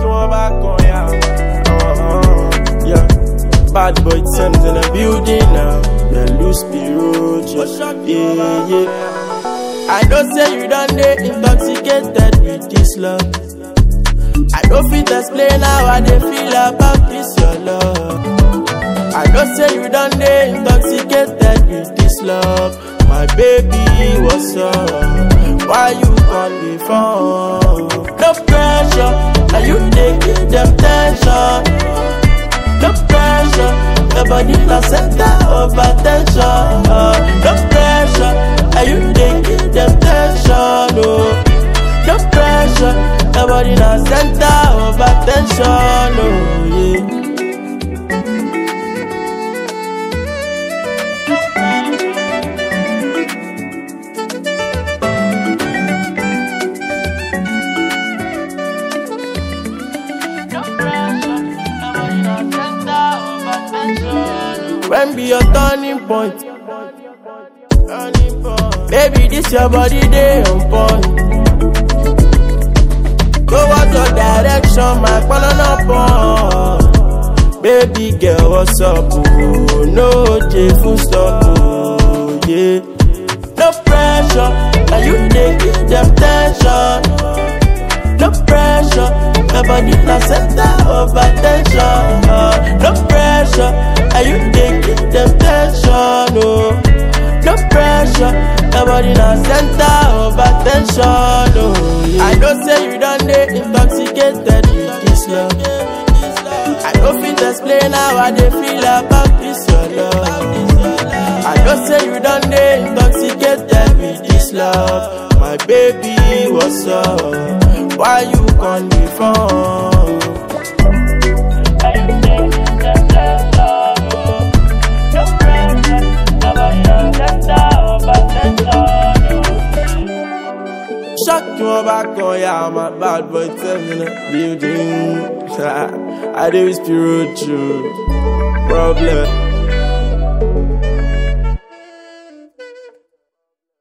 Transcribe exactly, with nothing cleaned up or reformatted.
you on back on ya. Uh-huh, yeah. Bad boy Thames in the building now. The loose spiritual. Yeah, yeah. I don't say you done dey intoxicated with this love. I don't fit explain how I dey feel about this your love. I don't say you done dey intoxicated with this love. My baby, what's up? Why you call me phone? No pressure, and you dey give them tension. No pressure, your body na center of attention. No pressure, and you dey give them tension. Oh, no pressure, your body na center of attention. Oh, yeah. When be your turning point? Turning point. Baby, this your body, they on point. Go out your direction, my banana point. Baby girl, what's up? Oh, no, J full stop. Oh, yeah. No pressure, and you dey give them tension. No pressure, your body na center of attention. Uh, no pressure, and you dey give them tension. Oh, no pressure, your body na center of attention. Oh, yeah. I don't say you done dey intoxicated with this love. I don't fit explain how I dey feel about this your love. I don't say you done dey intoxicated with this love. My baby, what's up? Why you call me phone? Shut your back on ya, my bad boy Thames in the building. I do spiritual problem.